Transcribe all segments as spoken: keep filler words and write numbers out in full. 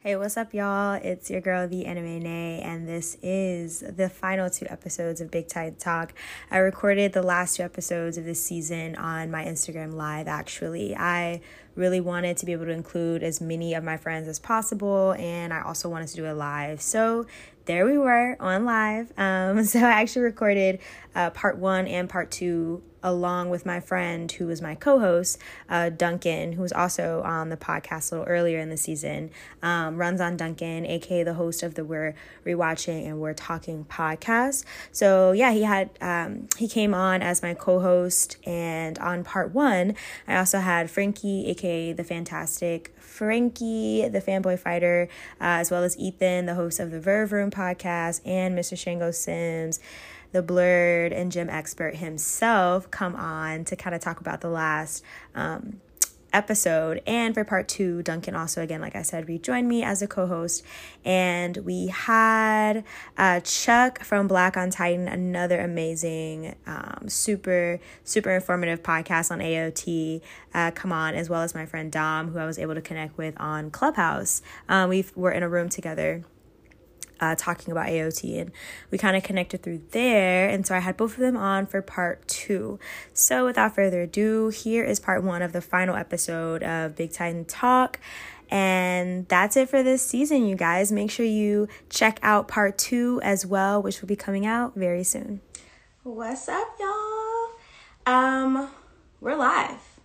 Hey, what's up, y'all? It's your girl, the Anime Nay, and this is the final two episodes of Big Titan Talk. I recorded the last two episodes of this season on my Instagram Live, actually. I really wanted to be able to include as many of my friends as possible, and I also wanted to do it live. So there we were on live. Um, so I actually recorded uh, part one and part two along with my friend who was my co-host, uh, Duncan, who was also on the podcast a little earlier in the season. Um, runs on Duncan, aka the host of the We're Rewatching and We're Talking podcast. So yeah, he had um, he came on as my co-host, and on part one, I also had Frankie, aka the Fantastic Frankie, the Fanboy Fighter, uh, as well as Ethan, the host of the Verve Room podcast, and Mister Shango Sims, the Blurred and gym expert himself, come on to kind of talk about the last um, episode. And for part two, Duncan also, again, like I said, rejoined me as a co-host. And we had uh, Chuck from Black on Titan, another amazing, um, super, super informative podcast on A O T, uh, come on, as well as my friend Dom, who I was able to connect with on Clubhouse. Um, we were in a room together Uh, talking about A O T, and we kind of connected through there, and so I had both of them on for part two. So without further ado, here is part one of the final episode of Big Titan Talk, and that's it for this season, you guys. Make sure you check out part two as well, which will be coming out very soon. What's up, y'all? Um, we're live.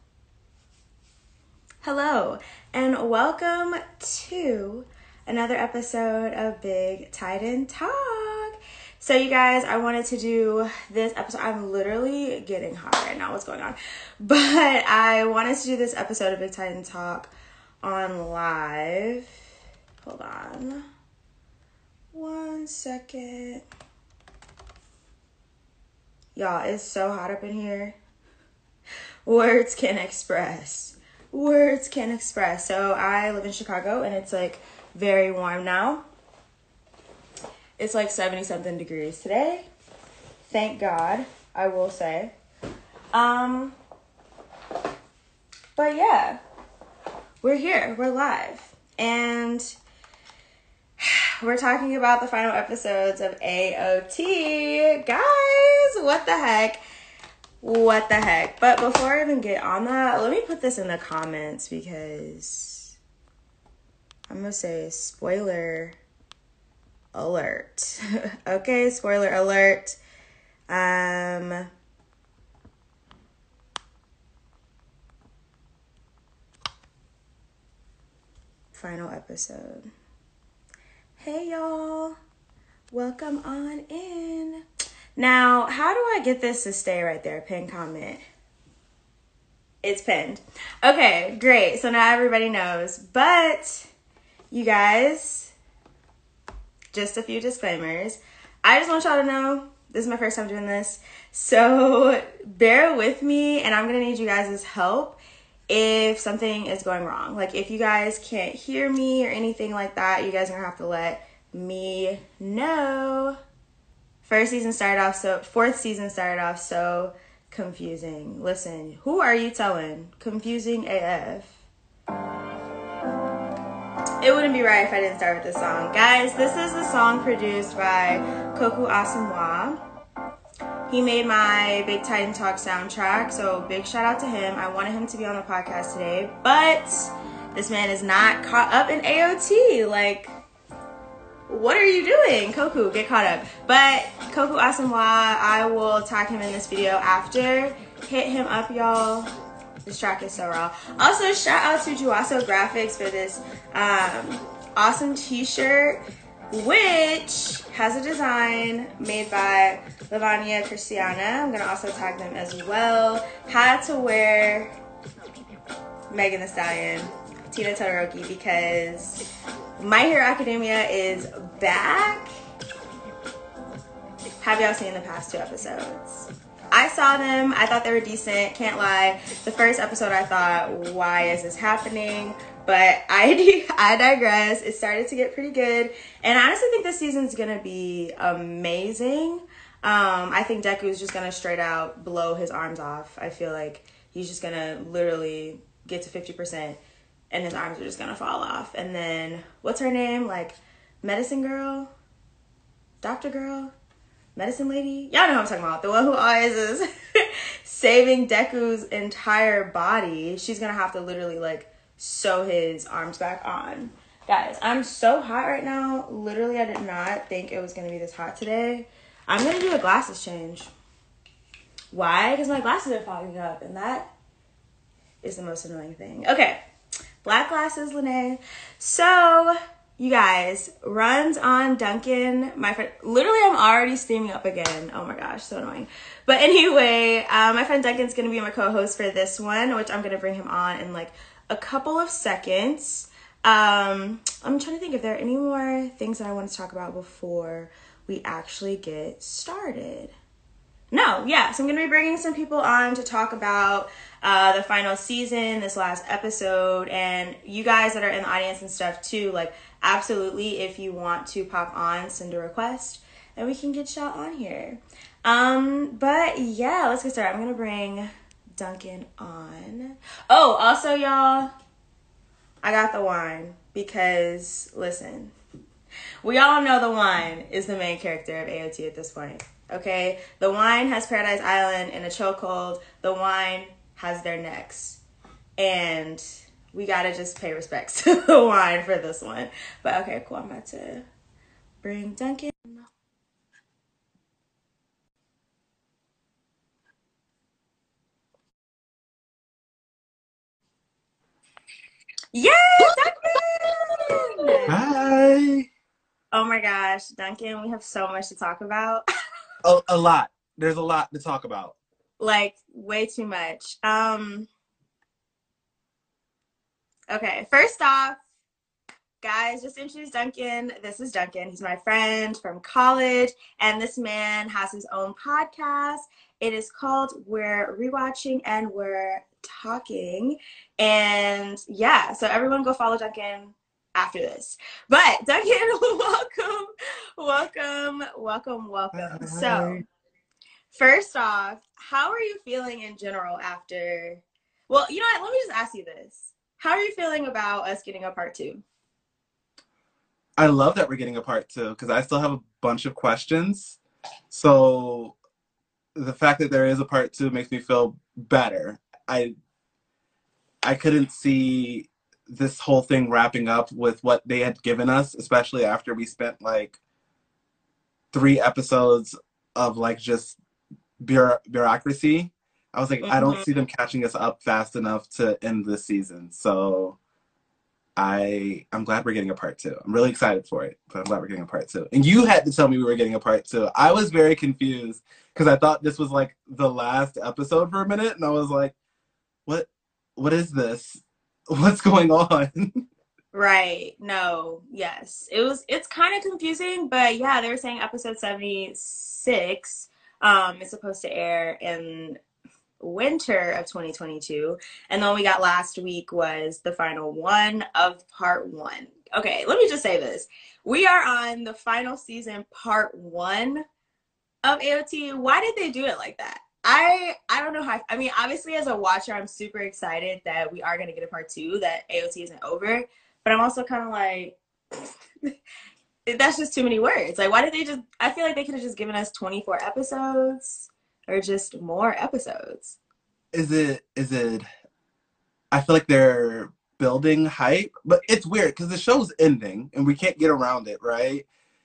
Hello, and welcome to another episode of Big Titan Talk. So you guys, I wanted to do this episode. I'm literally getting hot right now. What's going on? But I wanted to do this episode of Big Titan Talk on live. Hold on. One second. Y'all, it's so hot up in here. Words can't express. Words can't express. So I live in Chicago, and it's like very warm now. It's like seventy something degrees today. Thank God, I will say. Um, but yeah, we're here, we're live, and we're talking about the final episodes of A O T. Guys, what the heck? What the heck? But before I even get on that, let me put this in the comments, because I'm going to say spoiler alert. Okay, spoiler alert. Um, final episode. Hey, y'all. Welcome on in. Now, how do I get this to stay right there? Pin comment. It's pinned. Okay, great. So now everybody knows. But you guys, just a few disclaimers. I just want y'all to know, this is my first time doing this, so bear with me, and I'm going to need you guys' help if something is going wrong. Like, if you guys can't hear me or anything like that, you guys are going to have to let me know. First season started off so, fourth season started off so confusing. Listen, who are you telling? Confusing A F. It wouldn't be right if I didn't start with this song. Guys, this is a song produced by Koku Asamoah. He made my Big Titan Talk soundtrack, so big shout out to him. I wanted him to be on the podcast today, but this man is not caught up in A O T. Like, what are you doing? Koku, get caught up. But Koku Asamoah, I will tag him in this video after. Hit him up, y'all. This track is so raw. Also, shout out to Juaso Graphics for this um, awesome t-shirt, which has a design made by Lavania Cristiana. I'm going to also tag them as well. Had to wear Megan Thee Stallion, Tina Todoroki, because My Hero Academia is back. Have y'all seen the past two episodes? I saw them. I thought they were decent. Can't lie. The first episode, I thought, why is this happening? But I, I digress. It started to get pretty good. And I honestly think this season's going to be amazing. Um, I think Deku is just going to straight out blow his arms off. I feel like he's just going to literally get to fifty percent and his arms are just gonna fall off. And then what's her name? Like Medicine Girl, Doctor Girl, Medicine Lady. Y'all know who I'm talking about. The one who always is saving Deku's entire body. She's gonna have to literally like sew his arms back on. Guys, I'm so hot right now. Literally, I did not think it was gonna be this hot today. I'm gonna do a glasses change. Why? Because my glasses are fogging up, and that is the most annoying thing. Okay, black glasses, Lene. So, you guys, runs on Duncan. My friend, literally, I'm already steaming up again. Oh my gosh, so annoying. But anyway, uh, my friend Duncan's gonna be my co-host for this one, which I'm gonna bring him on in like a couple of seconds. Um, I'm trying to think if there are any more things that I want to talk about before we actually get started. No, yeah, so I'm going to be bringing some people on to talk about uh, the final season, this last episode, and you guys that are in the audience and stuff too, like, absolutely, if you want to pop on, send a request, and we can get y'all on here. Um, but yeah, let's get started. I'm going to bring Duncan on. Oh, also, y'all, I got the wine because, listen, we all know the wine is the main character of A O T at this point. Okay, the wine has Paradise Island in a chokehold. The wine has their necks. And we gotta just pay respects to the wine for this one. But okay, cool. I'm about to bring Duncan. Yay, Duncan! Hi. Oh my gosh, Duncan, we have so much to talk about. a, a lot. There's a lot to talk about. Like, way too much. Um. Okay, first off, guys, just introduce Duncan. This is Duncan. He's my friend from college, and this man has his own podcast. It is called We're Rewatching and We're Talking. And yeah, so everyone go follow Duncan after this. But Duncan, welcome, welcome, welcome, welcome. Hi. So first off, how are you feeling in general after, well, you know what, let me just ask you this. How are you feeling about us getting a part two? I love that we're getting a part two because I still have a bunch of questions. So the fact that there is a part two makes me feel better. I I couldn't see this whole thing wrapping up with what they had given us, especially after we spent like three episodes of like just bureau- bureaucracy. I was like, Mm-hmm. I don't see them catching us up fast enough to end this season. So I I'm glad we're getting a part two. I'm really excited for it, but I'm glad we're getting a part two. And you had to tell me we were getting a part two. I was very confused because I thought this was like the last episode for a minute, and I was like, what what is this? What's going on? Right. No. Yes. It was, it's kind of confusing, but yeah, they were saying episode seventy-six um is supposed to air in winter of twenty twenty-two, and then we got last week was the final one of part one. Okay, let me just say this. We are on the final season, part one of A O T. Why did they do it like that? I I don't know how. I mean, obviously, as a watcher, I'm super excited that we are going to get a part two, that A O T isn't over. But I'm also kind of like, that's just too many words. Like, why did they just, I feel like they could have just given us twenty-four episodes or just more episodes. Is it is it I feel like they're building hype, but it's weird because the show's ending and we can't get around it, right?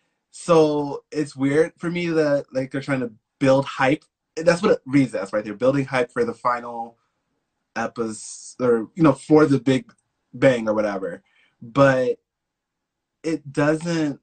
So it's weird for me that like they're trying to build hype. That's what it reads as, right? They're building hype for the final episode, or you know, for the big bang or whatever. But it doesn't.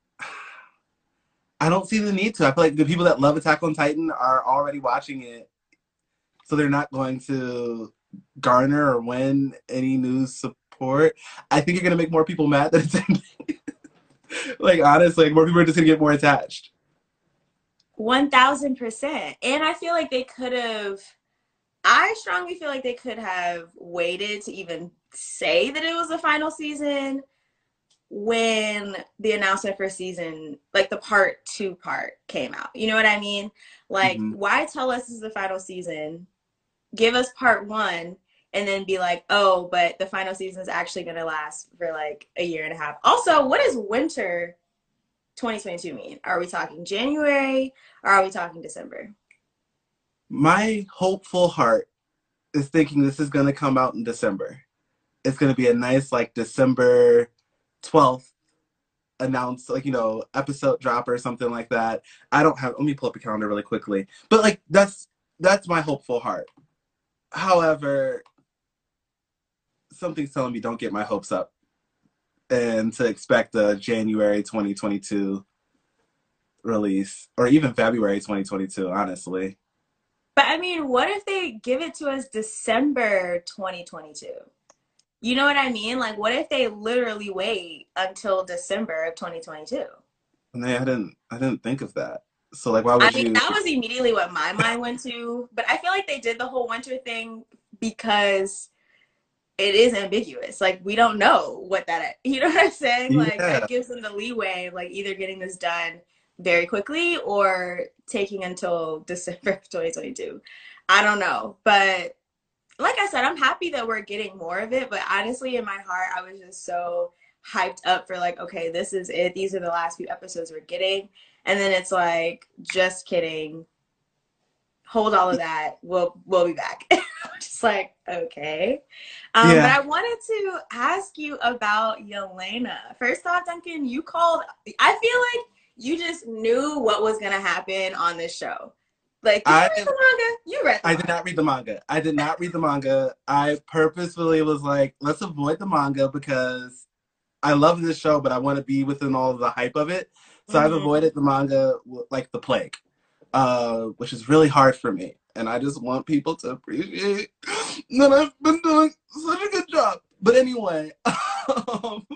I don't see the need to. I feel like the people that love Attack on Titan are already watching it, so they're not going to garner or win any news support. I think you're gonna make more people mad that it's ending. Like honestly, like, more people are just gonna get more attached. one thousand percent. And I feel like they could have, I strongly feel like they could have waited to even say that it was the final season when the announcement for season, like the part two part came out. You know what I mean? Like, Mm-hmm. why tell us this is the final season? Give us part one and then be like, oh, but the final season is actually going to last for like a year and a half. Also, what does winter twenty twenty-two mean? Are we talking January or are we talking December? My hopeful heart is thinking this is going to come out in December. It's going to be a nice, like, December twelfth announce, like, you know, episode drop or something like that. I don't have, let me pull up a calendar really quickly. But, like, that's, that's my hopeful heart. However, something's telling me don't get my hopes up and to expect a January twenty twenty-two release or even February twenty twenty-two, honestly. But I mean, what if they give it to us December twenty twenty-two? You know what I mean? Like, what if they literally wait until December of twenty twenty-two? And I didn't, I didn't think of that. So, like, why would I mean, you? that was immediately what my mind went to. But I feel like they did the whole winter thing because it is ambiguous. Like, we don't know what that, you know what I'm saying? Like, Yeah, that gives them the leeway of, like, either getting this done very quickly or taking until December of twenty twenty-two. I don't know. But like I said, I'm happy that we're getting more of it. But honestly, in my heart, I was just so hyped up for, like, okay, this is it. These are the last few episodes we're getting. And then it's like, just kidding. Hold all of that. We'll we'll be back. Just like, okay. Um, but yeah. I wanted to ask you about Yelena. First off, Duncan, you called. I feel like you just knew what was gonna happen on this show. Like, did you I read the manga? You read the I manga. did not read the manga. I did not read the manga. I purposefully was like, let's avoid the manga because I love this show, but I want to be within all of the hype of it. So I've Mm-hmm. avoided the manga like the plague, uh, which is really hard for me. And I just want people to appreciate that I've been doing such a good job. But anyway, um,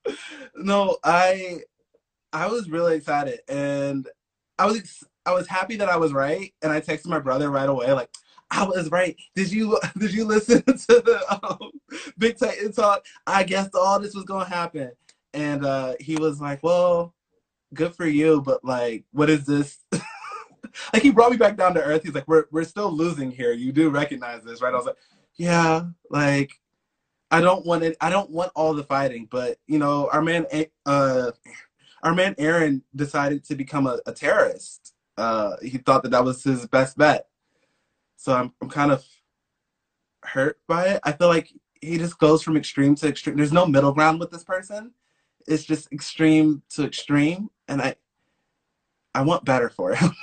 no, I I was really excited, and I was ex- I was happy that I was right, and I texted my brother right away, like, I was right. Did you did you listen to the um, Big Titan talk? I guessed all this was gonna happen, and uh, he was like, "Well, good for you, but like, what is this?" Like, he brought me back down to earth. He's like, "We're we're still losing here. You do recognize this, right?" I was like, "Yeah, like." I don't want it. I don't want all the fighting, but you know, our man, uh, our man Aaron decided to become a, a terrorist. Uh, he thought that that was his best bet. So I'm I'm kind of hurt by it. I feel like he just goes from extreme to extreme. There's no middle ground with this person. It's just extreme to extreme, and I I want better for him.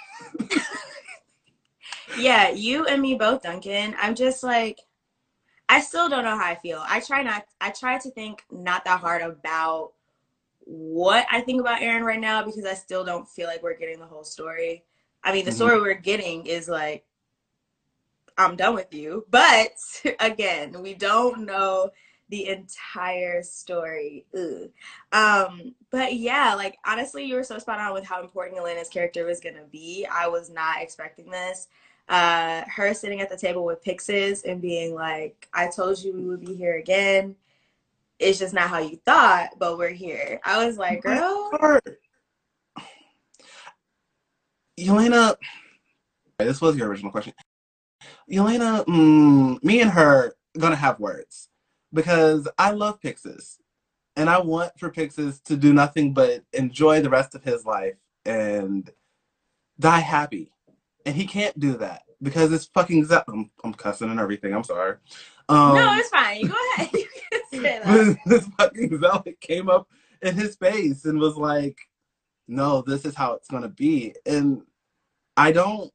Yeah, you and me both, Duncan. I'm just like, I still don't know how I feel. I try not. I try to think not that hard about what I think about Aaron right now because I still don't feel like we're getting the whole story. I mean, the Mhm. story we're getting is like, I'm done with you. But again, we don't know the entire story. Ugh. Um, but yeah, like, honestly, you were so spot on with how important Elena's character was gonna be. I was not expecting this. Uh, her sitting at the table with Pixis and being like, I told you we would be here again. It's just not how you thought, but we're here. I was like, My girl. heart. Yelena, this was your original question. Yelena, mm, me and her gonna have words because I love Pixis. And I want for Pixis to do nothing but enjoy the rest of his life and die happy. And he can't do that because it's fucking Ze- I'm, I'm cussing and everything. I'm sorry. No, Um, it's fine. You go ahead. You can say that. but this fucking zealot came up in his face and was like, "No, this is how it's gonna be." And I don't.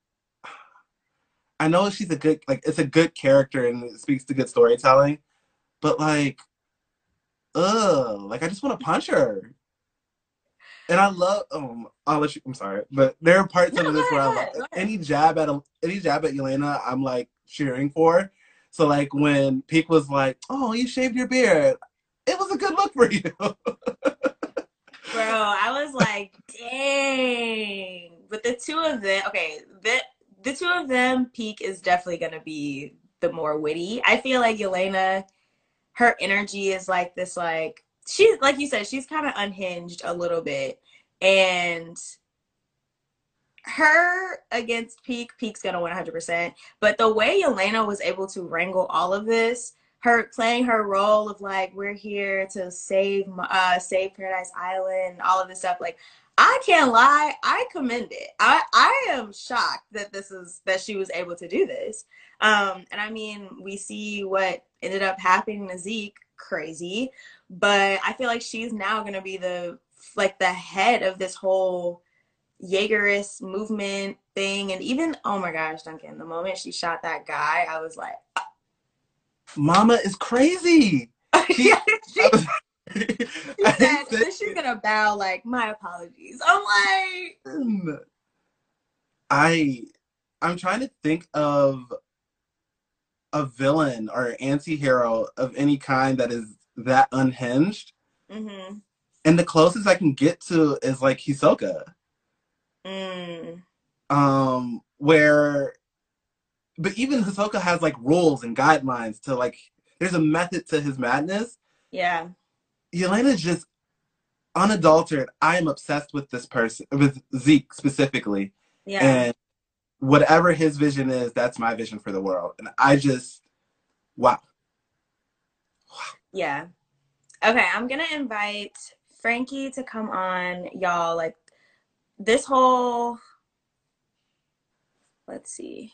I know she's a good, like, it's a good character and it speaks to good storytelling, but like, ugh, like, I just want to punch her. And I love. Um, I'll let you. I'm sorry, but there are parts No, of go this where ahead, I go love ahead, go ahead. any jab at a, any jab at Yelena. I'm like cheering for. So like when Peak was like, "Oh, you shaved your beard," it was a good look for you. Bro, I was like, dang. But the two of them, okay, the the two of them, Peak is definitely gonna be the more witty. I feel like Yelena, her energy is like this, like she's like you said, she's kind of unhinged a little bit, and her against Peak, Peak's gonna win one hundred percent. But the way Yelena was able to wrangle all of this, her playing her role of like, we're here to save uh save Paradise Island, all of this stuff, like I can't lie, I commend it. I I am shocked that this is that she was able to do this. Um, and I mean, we see what ended up happening to Zeke, crazy, but I feel like she's now gonna be the like the head of this whole Jaegerist movement thing. And even, oh my gosh, Duncan, the moment she shot that guy, I was like, Mama is crazy. She, yeah, she, I was, she I said, said, then she's gonna bow like, my apologies. I'm like, I, I'm trying to think of a villain or anti-hero of any kind that is that unhinged. mm-hmm. And the closest I can get to is like Hisoka. Mm. Um, where, but even Hisoka has like rules and guidelines to like, there's a method to his madness. Yeah. Yelena's just unadulterated. I am obsessed with this person, with Zeke specifically. Yeah. And whatever his vision is, that's my vision for the world. And I just, wow. Yeah. Okay, I'm gonna invite Frankie to come on, y'all. Like this whole, let's see,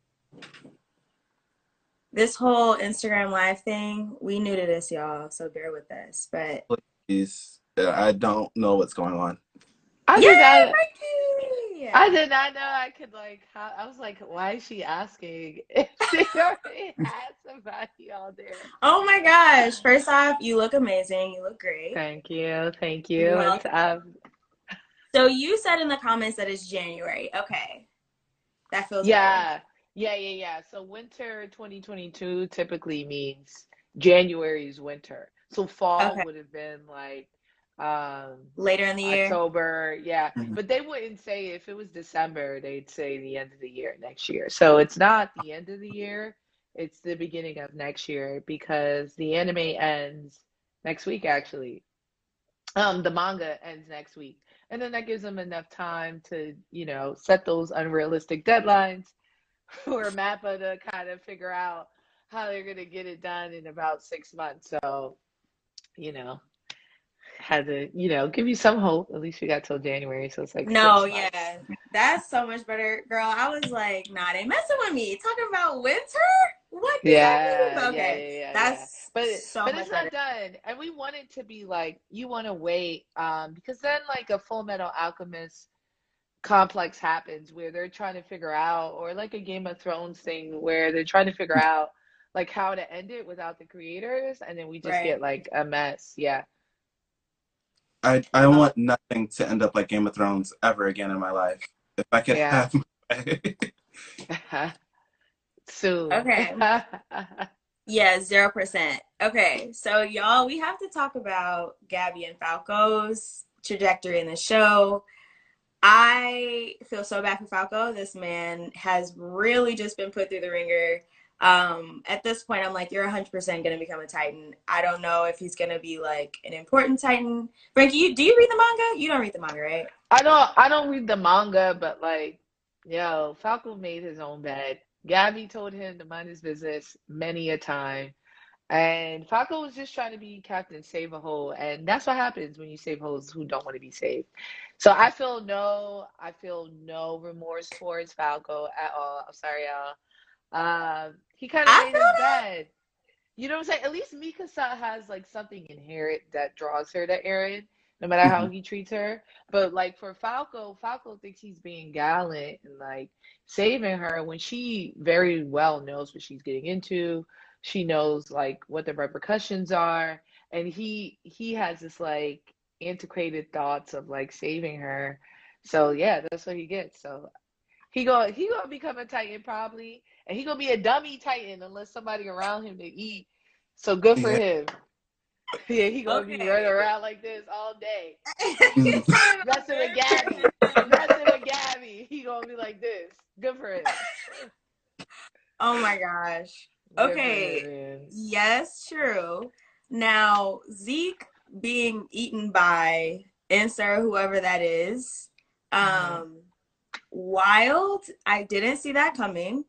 this whole Instagram live thing, we new to this, y'all, so bear with us. But Please, I don't know what's going on. I yay, did not. Frankie! I did not know I could like. How, I was like, why is she asking if she already had somebody all there? Oh my gosh! First off, you look amazing. You look great. Thank you, thank you. Well, It's um. so you said in the comments that it's January. Okay, that feels Yeah, yeah, yeah, yeah. So winter twenty twenty-two typically means January's winter. So better. fall Okay, would have been like um later in the year. October, yeah. Mhm. But they wouldn't say if it was December, they'd say the end of the year next year. So it's not the end of the year, it's the beginning of next year because the anime ends next week actually. Um, the manga ends next week. And then that gives them enough time to, you know, set those unrealistic deadlines for Mappa to kind of figure out how they're gonna get it done in about six months. So, you know, had to, you know, give you some hope. At least we got till January, so it's like No, six months. yeah, that's so much better, girl. I was like, nah, they messing with me. Talking about winter? What does that Yeah, mean? yeah, Okay, yeah, yeah, yeah. that's But so but much it's better. not done. And we want it to be like you want to wait, um, because then like a Full Metal Alchemist complex happens where they're trying to figure out, or like a Game of Thrones thing where they're trying to figure out like how to end it without the creators, and then we just Right. get like a mess. Yeah. I, I Oh, want nothing to end up like Game of Thrones ever again in my life. If I could Yeah. have my way. Soon. okay. Yeah, zero percent. Okay, so y'all, we have to talk about Gabby and Falco's trajectory in the show. I feel so bad for Falco. This man has really just been put through the ringer. Um, at this point, I'm like, you're one hundred percent going to become a Titan. I don't know if he's going to be like an important Titan. Frankie, you, do you read the manga? You don't read the manga, right? I don't I don't read the manga, but like, yo, Falco made his own bed. Gabby told him to mind his business many a time. And Falco was just trying to be Captain Save a Hole, and that's what happens when you save holes who don't want to be saved. So I feel no, I feel no remorse towards Falco at all. I'm sorry, y'all. Um, he kind of I made feel his that. bed. You know what I'm saying? At least Mikasa has like something inherent that draws her to Eren, no matter how Mhm. he treats her. But like for Falco, Falco thinks he's being gallant and like saving her when she very well knows what she's getting into. She knows like what the repercussions are, and he he has this like antiquated thoughts of like saving her. So yeah, that's what he gets. So he go he gonna become a Titan probably, and he gonna be a dummy Titan unless somebody around him to eat. So good for Yeah. him. Yeah, he gonna be running Okay. around like this all day, Mm. messing with Gabby, messing with Gabby. He gonna be like this. Good for him. Oh my gosh. Good for him, Okay. man. Yes, true. Now, Zeke being eaten by Insert, whoever that is. Mhm. Um, wild. I didn't see that coming,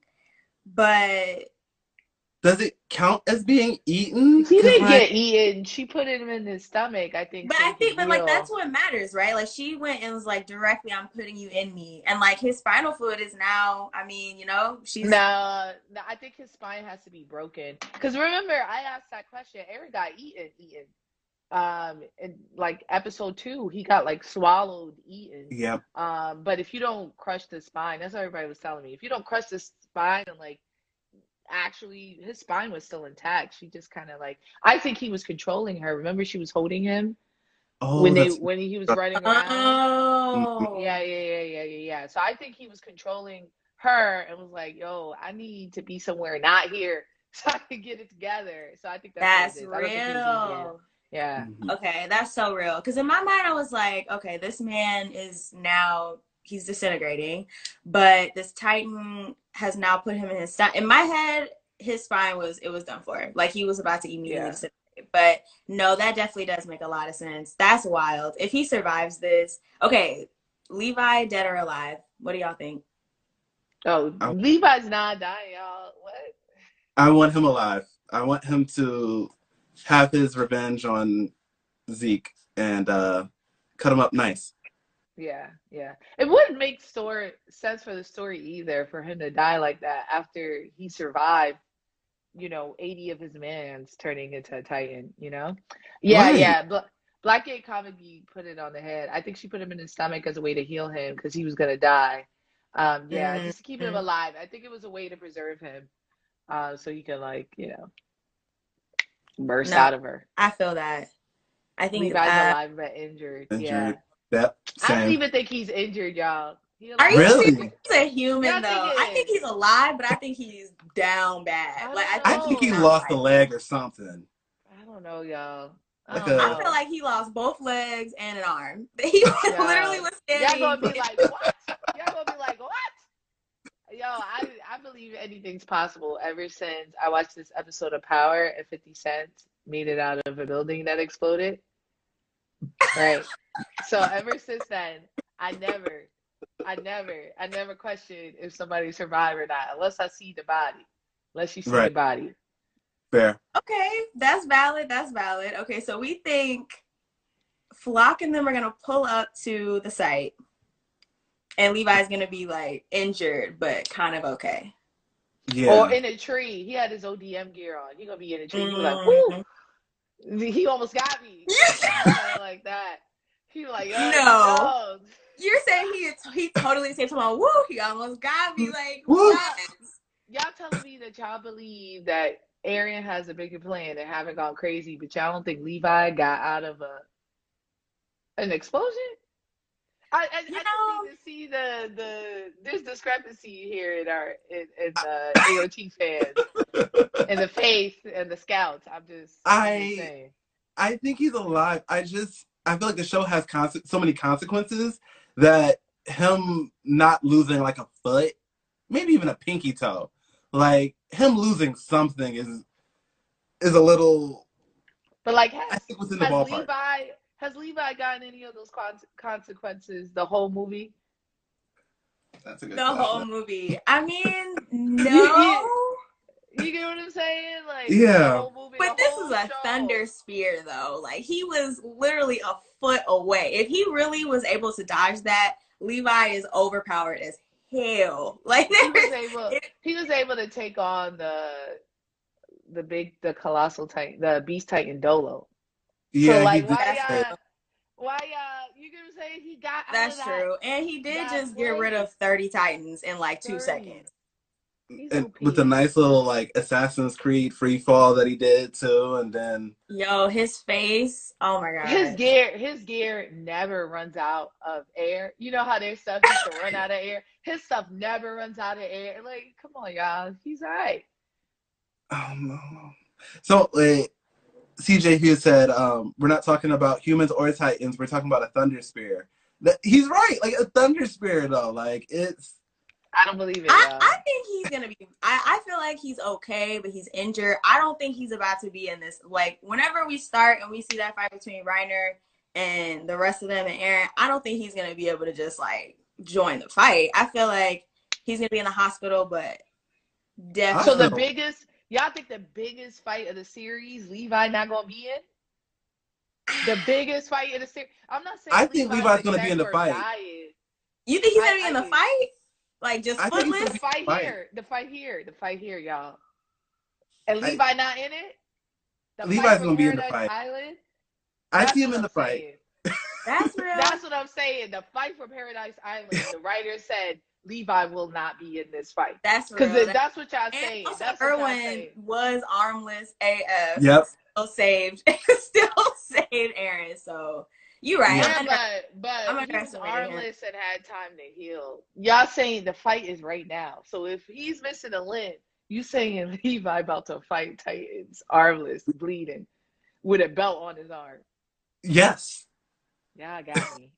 but Does it count as being eaten? He 'Cause didn't like, get eaten. She put him in his stomach, I think, but so I he could think, but like that's heal. what matters, right? Like she went and was like directly, I'm putting you in me, and like his spinal fluid is now. I mean, you know, she's No, no, I think his spine has to be broken. Because remember, I asked that question. Aaron got eaten, eaten. Um, in like episode two, he got like swallowed, eaten. yep. Um, but if you don't crush the spine, that's what everybody was telling me. If you don't crush the spine and like actually his spine was still intact, she just kind of like I think he was controlling her. Remember, she was holding him Oh, when they that's when he was running around. oh, Yeah, yeah, yeah, yeah, yeah, yeah. So I think he was controlling her and was like, "Yo, I need to be somewhere not here so I can get it together." So I think that's what it that's is. I don't think he was eating. real. Yeah. mhm. Okay, that's so real. Because in my mind, I was like, okay, this man is now he's disintegrating, but this Titan has now put him in his spine. In my head, his spine was it was done for. Like he was about to immediately Yeah. disintegrate. But no, that definitely does make a lot of sense. That's wild. If he survives this, okay, Levi dead or alive? What do y'all think? Oh, I, Levi's not dying, y'all. What? I want him alive. I want him to have his revenge on Zeke and uh, cut him up nice. Yeah, yeah. It wouldn't make story sense for the story either for him to die like that after he survived, you know, eighty of his mans turning into a Titan, you know? Yeah, Right. yeah. Bla Blackgate Comedy put it on the head. I think she put him in his stomach as a way to heal him because he was gonna die. Um, yeah, just to keep him Mm-hmm. alive. I think it was a way to preserve him, uh, so he could like, you know, burst No, out of her. I feel that. I think Levi's uh, alive but injured. Yeah. Injured. Yep. I don't Same. even think he's injured, y'all. He are you alive. serious? Really? He's a human Y'all think though. I think it is? he's alive, but I think he's down bad. I Like don't I I think think he's he know. not lost a alive. leg or something. I don't know, y'all. I Like don't I a feel know. like he lost both legs and an arm. He literally Y'all, was y'all standing. gonna be like, what? Y'all gonna be like, what? Yo, I I believe anything's possible ever since I watched this episode of Power and fifty Cent made it out of a building that exploded. Right. So ever since then, I never, I never, I never questioned if somebody survived or not, unless I see the body. Unless you see the right. body. Fair. Okay, that's valid. That's valid. Okay, so we think Flock and them are gonna pull up to the site, and Levi's gonna be like injured, but kind of okay. Or Yeah. in a tree. He had his O D M gear on. He gonna be in a tree. He was like, Mm. whoo, he almost got me. Kind of like that. He was like, yo, No, Jones. you're saying he he totally said something. Woo, he almost got me. Like Woo. what? Y'all telling me that y'all believe that Arian has a bigger plan and haven't gone crazy, but y'all don't think Levi got out of a an explosion? I I, You I know, just need to see the the there's discrepancy here in our in, in the A O T fans and the faith and the scouts. I'm just I'm just I saying. I think he's alive. I just I feel like the show has conse- so many consequences that him not losing like a foot, maybe even a pinky toe, like him losing something is is a little. But like I has think within the has ballpark. Levi has Levi gotten any of those con- consequences the whole movie? That's a good the question. whole movie. I mean, You, no. you, you get what I'm saying? Like the Yeah. whole movie, the But this whole is a show. thunder spear, though. Like he was literally a foot away. If he really was able to dodge that, Levi is overpowered as hell. Like He was there's, able it, he was able to take on the the big the colossal titan the beast titan Dolo. Yeah, So he like did. why that's say- y'all why y'all you gonna say he got out of that's that true. And he did that just get rid place? of thirty Titans in like two thirty. seconds. He's and O P. with the nice little like Assassin's Creed free fall that he did too, and then Yo, his face. Oh my His god. gear, his gear never runs out of air. You know how their stuff used to run out of air. His stuff never runs out of air. Like, come on, y'all. He's all right. oh no. So uh, C J Hughes said, um, "We're not talking about humans or Titans. We're talking about a Thunder Spear." That, he's right. Like a Thunder Spear, though. Like it's. I don't believe it, I, y'all. I think he's gonna be I, I feel like he's okay, but he's injured. I don't think he's about to be in this. Like whenever we start and we see that fight between Reiner and the rest of them and Aaron, I don't think he's gonna be able to just like join the fight. I feel like he's gonna be in the hospital, but definitely. So the biggest, y'all think the biggest fight of the series, Levi not gonna be in? The biggest fight in the series. I'm not saying I think Levi's Levi's gonna be in the for fight. dying. You think he's gonna I- be in I the do. fight? Like just I think he's footless? gonna The be- fight Fight. here, the fight here, the fight here, y'all. And I- Levi not in it. The Levi's fight for gonna be in the Paradise fight. Island. I That's see him what in I'm the fight. saying. That's real. That's what I'm saying. The fight for Paradise Island. The writer said Levi will not be in this fight That's real. because That's, that's what y'all and saying. also That's what y'all Erwin saying. was armless A F. Yep. Still saved. Still saved Aaron. So you're right. Yeah, I'm under- but but I'm he was underestimating him. armless and had time to heal. Y'all saying the fight is right now. So if he's missing a limb, you saying Levi about to fight Titans, armless, bleeding, with a belt on his arm. Yes. Y'all got me.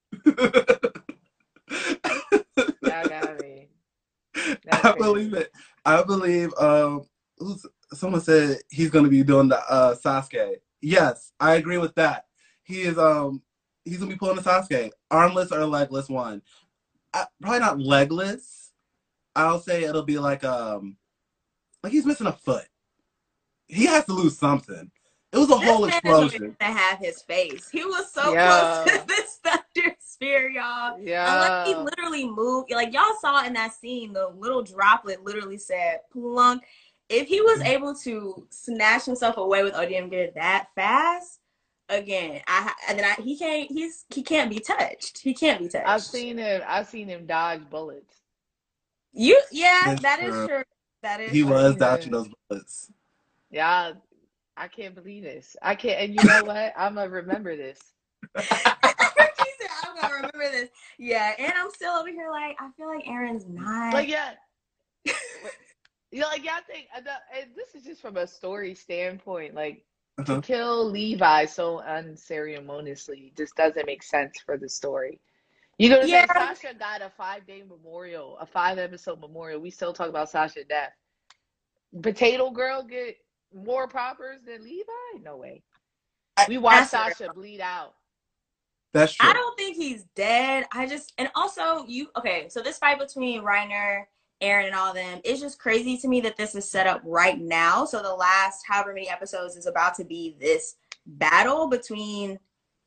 Y'all got me. That's I crazy. believe it. I believe um who's someone said he's gonna be doing the uh Sasuke. Yes, I agree with that. He is um he's gonna be pulling the Sasuke. Armless or legless one. I, probably not legless. I'll say it'll be like um like he's missing a foot. He has to lose something. It was a This whole man is explosion. going to have his face. He was so Yeah. close to this thunder sphere, y'all. Yeah. Unless he literally moved, like y'all saw in that scene, the little droplet literally said plunk. If he was able to snatch himself away with O D M Gear that fast, again, I and then I, he can't. He's he can't be touched. He can't be touched. I've seen him. I've seen him dodge bullets. You, yeah, That's that is true. true. That is He true. was Yeah. dodging those bullets. Yeah, I can't believe this. I can't. And you know what? I'm gonna remember this. She said, "I'm gonna remember this." Yeah, and I'm still over here like I feel like Aaron's not. Like yeah, you know, like y'all think. And this is just from a story standpoint. Like Uh-huh. to kill Levi so unceremoniously just doesn't make sense for the story. You know what I'm Yeah. saying? Sasha got a five day memorial, a five episode memorial. We still talk about Sasha's death. Potato Girl get more poppers than Levi? No way. We watched That's Sasha bleed out. That's true. I don't think he's dead. I just and also you okay. So this fight between Reiner, Aaron, and all them is just crazy to me that this is set up right now. So the last however many episodes is about to be this battle between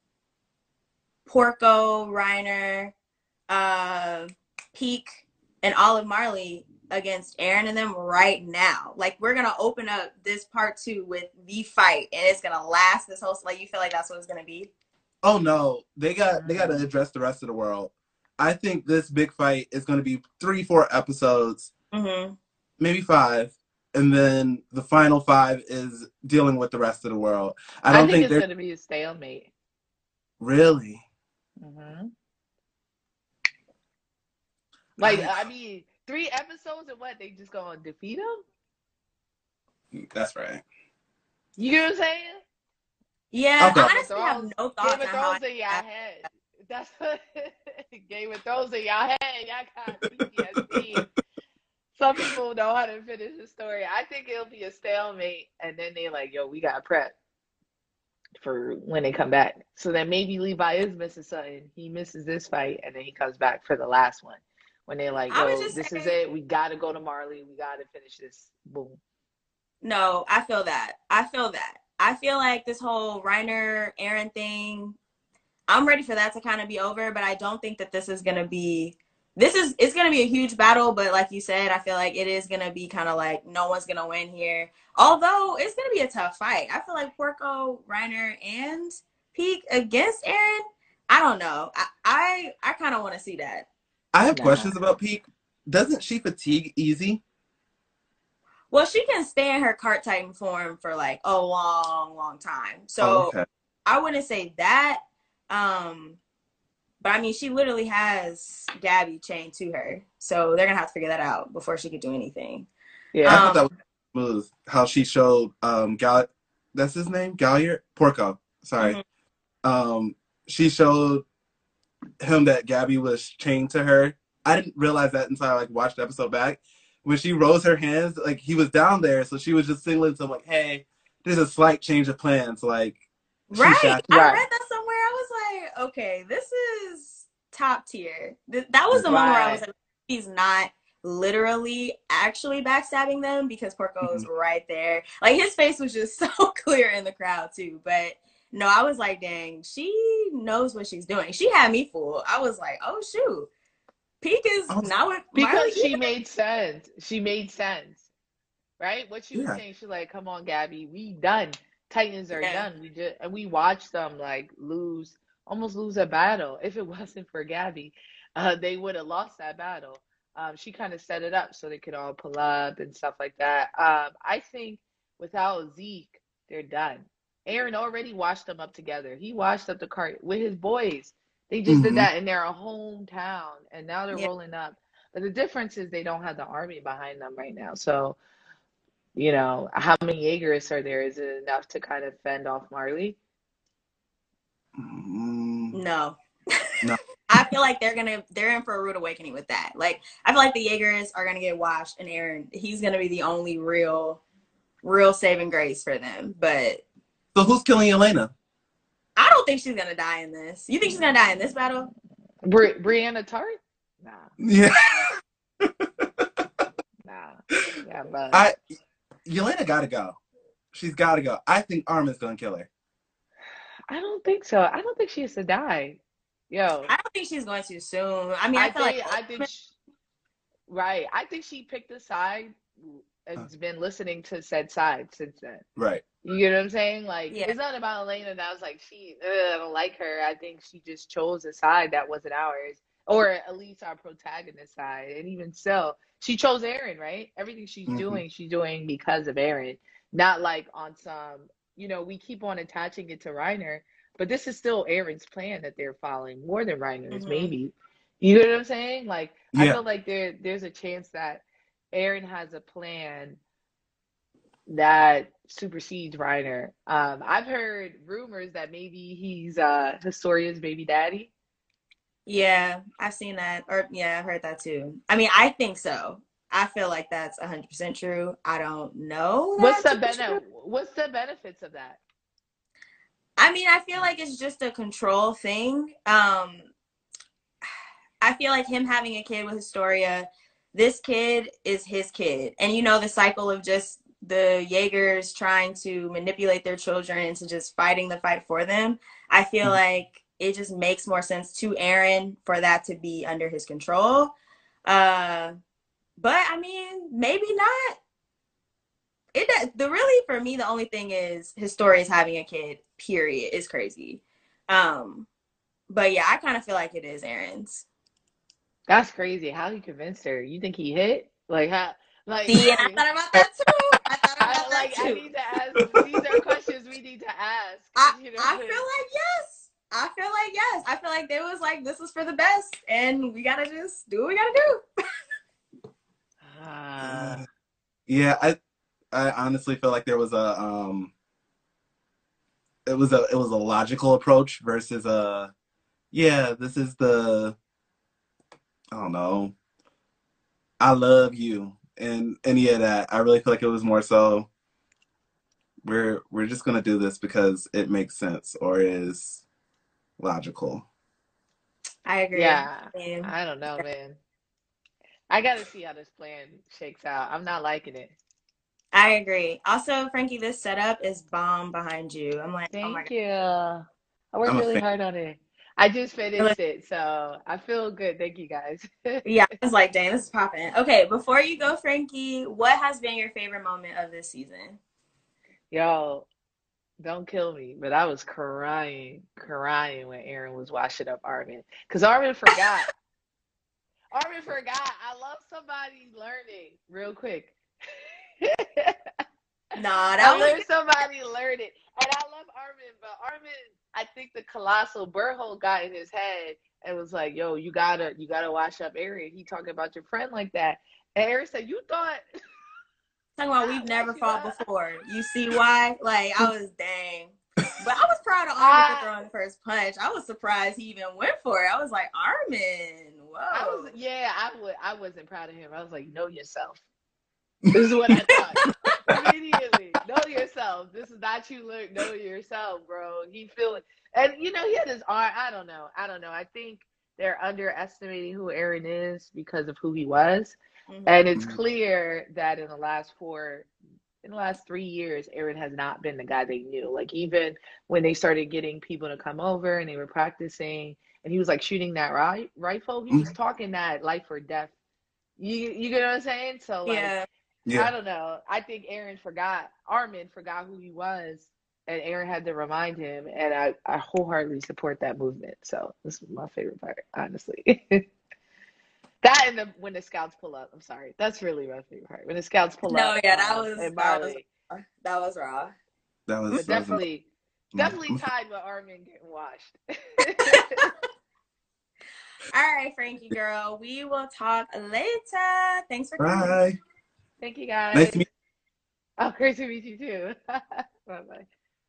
Porco, Reiner, uh, Peak, and Olive Marley against Aaron and them right now. Like we're gonna open up this part two with the fight, and it's gonna last this whole. Like you feel like that's what it's gonna be. Oh no, they got they got to address the rest of the world. I think this big fight is going to be three, four episodes, Mm-hmm. maybe five, and then the final five is dealing with the rest of the world. I I, don't think, think, it's they're going to be a stalemate. really. Mm-hmm. Like, I mean, three episodes and what? They just going to defeat him? That's right. You know what I'm saying? Yeah, Okay. I honestly have Thrones- no thoughts Game of on how. Thrones in y'all head. That's what Game of Thrones in y'all head. Y'all got P T S D. Some people know how to finish the story. I think it'll be a stalemate, and then they like, yo, we got prep for when they come back. So then maybe Levi is missing something. He misses this fight, and then he comes back for the last one. When they're like, I yo, was just this is saying- it. We got to go to Marley. We got to finish this. Boom. No, I feel that. I feel that. I feel like this whole Reiner Aaron thing, I'm ready for that to kind of be over, but I don't think that this is going to be, this is, it's going to be a huge battle, but like you said, I feel like it is going to be kind of like no one's going to win here. Although it's going to be a tough fight. I feel like Porco, Reiner, and Peak against Aaron, I don't know. I, I, I kind of want to see that. I have Nah. questions about Peak. Doesn't she fatigue easy? Well, she can stay in her cart titan form for like a long, long time. So Oh, okay. I wouldn't say that. Um, but I mean, she literally has Gabby chained to her. So they're going to have to figure that out before she could do anything. I Yeah. thought Um, that was smooth. How she showed um Gal that's his name? Galliard? Porco. Sorry. Mhm. Um she showed him that Gabby was chained to her. I didn't realize that until I like watched the episode back. When she rose her hands, like he was down there, so she was just signaling to him like, hey, there's a slight change of plans. Like she Right. shot- I Right. read that somewhere. I was like, okay, this is top tier. Th- that was the moment where I was Right. like, he's not literally actually backstabbing them because Porco is Mhm. right there. Like his face was just so clear in the crowd too. But no, I was like, dang, she knows what she's doing. She had me fooled. I was like, oh shoot, Peak is Also, not with Marley Because she either. made sense. She made sense. Right? What she was yeah. saying, she's like, come on, Gabby, we done. Titans are Yeah. done. We just and we watched them like lose, almost lose a battle. If it wasn't for Gabby, uh, they would have lost that battle. Um, she kind of set it up so they could all pull up and stuff like that. Um, I think without Zeke, they're done. Aaron already washed them up together. He washed up the cart with his boys. They just did hmm that in their hometown, and now they're Yeah. rolling up. But the difference is they don't have the army behind them right now. So, you know, how many Jaegerists are there? Is it enough to kind of fend off Marley? Mm, No. no. I feel like they're gonna they're in for a rude awakening with that. Like I feel like the Jaegers are gonna get washed, and Aaron he's gonna be the only real real saving grace for them. But So who's killing Elena? I don't think she's gonna die in this. You think she's gonna die in this battle? Bri- Brianna Tart? Nah, Yeah. nah. Yeah, but I Yelena gotta go. She's gotta go. I think Armin's gonna kill her. I don't think so. I don't think she has to die. Yo, I don't think she's going to soon. I mean, I, I feel think like I think she, right. I think she picked a side and's been listening to said side since then. Right. You get what I'm saying? Like Yeah. it's not about Elena that was like she ugh, I don't like her. I think she just chose a side that wasn't ours. Or at least our protagonist side. And even so, she chose Aaron, right? Everything she's Mhm. doing, she's doing because of Aaron. Not like on some, you know, we keep on attaching it to Reiner, but this is still Aaron's plan that they're following more than Reiner's, Mhm. maybe. You know what I'm saying? Like I Yeah. feel like there there's a chance that Aaron has a plan that supersedes Reiner. Um, I've heard rumors that maybe he's uh Historia's baby daddy. yeah, I've seen that, or yeah, I heard that too. I mean, I think so. I feel like that's one hundred percent true. I don't know. What's that the to be true. benefit? What's the benefits of that? I mean, I feel like it's just a control thing. Um, I feel like him having a kid with Historia, this kid is his kid. And you know, the cycle of just the Jaegers trying to manipulate their children into just fighting the fight for them. I feel Mhm. like it just makes more sense to Aaron for that to be under his control. Uh, but I mean, maybe not. It the really for me the only thing is Historia is having a kid. Period. Is crazy. Um, but yeah, I kind of feel like it is Aaron's. That's crazy. How he convinced her? You think he hit? Like how? Like, See, and I like, thought about that too. I thought I about that like. I too. need to ask. These are questions we need to ask. I, You know, I feel like yes. I feel like yes. I feel like they was like, this is for the best, and we gotta just do what we gotta do. Ah, Yeah, I I honestly feel like there was a um it was a it was a logical approach versus a yeah, this is the I don't know. I love you and any of that. I really feel like it was more so we're we're just gonna do this because it makes sense or is logical. I agree. yeah. And I don't know, man. I gotta see how this plan shakes out. I'm not liking it. I agree. Also, Frankie, this setup is bomb behind you. I'm like, oh my Thank you. I worked I'm a really fan. hard on it. I just god. finished it, so I feel good. Thank you guys. Yeah, I was like, dang, this is popping. Okay, before you go, Frankie, what has been your favorite moment of this season? Yo, don't kill me, but I was crying, crying when Aaron was washing up Armin. Because Armin forgot. Armin forgot. I love somebody learning real quick. Nah, that I was learned somebody learned it. And I love Armin, but Armin, I think the colossal burr hole got in his head and was like, yo, you gotta you gotta wash up Aaron. He talking about your friend like that. And Aaron said, you thought talking about I we've never wash you fought up? before. You see why? Like, I was dang. But I was proud of Armin for I, throwing the first punch. I was surprised he even went for it. I was like, Armin, I whoa. was yeah, I would I wasn't proud of him. I was like, know yourself. This is what I thought. Immediately. Know yourself. This is not you look, know yourself, bro. He feel it. And you know, he had his arm. I don't know. I don't know. I think they're underestimating who Aaron is because of who he was. Mhm. And it's Mhm. clear that in the last four, in the last three years, Aaron has not been the guy they knew. Like, even when they started getting people to come over and they were practicing, and he was like shooting that ri- rifle, he was Mhm. talking that life or death. You you get what I'm saying? So like, Yeah. I Yeah. don't know. I think Aaron forgot, Armin forgot who he was, and Aaron had to remind him. And I, I wholeheartedly support that movement. So this is my favorite part, honestly. That and the when the scouts pull up. I'm sorry. That's really my favorite part. When the scouts pull No, up yeah, that um, was and that was Marley. raw. That was raw. That was But that was amazing. definitely, definitely tied with Armin getting washed. All right, Frankie girl. We will talk later. Thanks for coming. Bye. Thank you Nice guys. to meet Oh, great to meet you too. Bye bye.